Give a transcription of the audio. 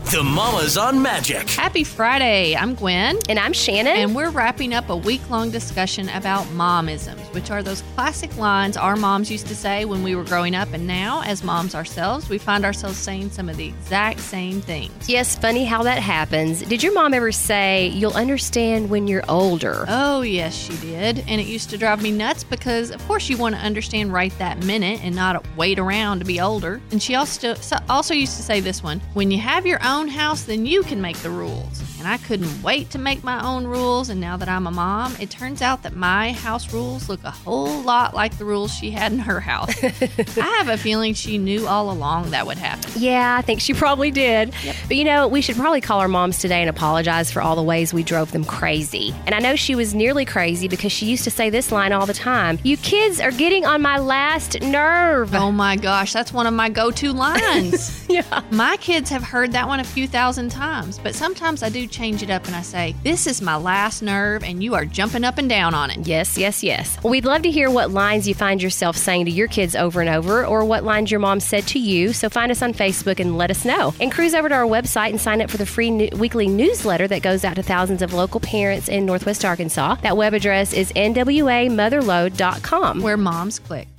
The Mamas on Magic. Happy Friday. I'm Gwen. And I'm Shannon. And we're wrapping up a week-long discussion about momisms, which are those classic lines our moms used to say when we were growing up. And now, as moms ourselves, we find ourselves saying some of the exact same things. Yes, funny how that happens. Did your mom ever say, "You'll understand when you're older"? Oh, yes, she did. And it used to drive me nuts because, of course, you want to understand right that minute and not wait around to be older. And she also used to say this one, "When you have your own house, then you can make the rules." And I couldn't wait to make my own rules. And now that I'm a mom, it turns out that my house rules look a whole lot like the rules she had in her house. I have a feeling she knew all along that would happen. Yeah, I think she probably did. Yep. But we should probably call our moms today and apologize for all the ways we drove them crazy. And I know she was nearly crazy because she used to say this line all the time: "You kids are getting on my last nerve." Oh my gosh, that's one of my go-to lines. Yeah. My kids have heard that one a few thousand times, but sometimes I do change it up and I say, "This is my last nerve and you are jumping up and down on it." Yes. Well, we'd love to hear what lines you find yourself saying to your kids over and over, or what lines your mom said to you. So find us on Facebook and let us know. And cruise over to our website and sign up for the free weekly newsletter that goes out to thousands of local parents in Northwest Arkansas. That web address is nwamotherlode.com. Where moms click.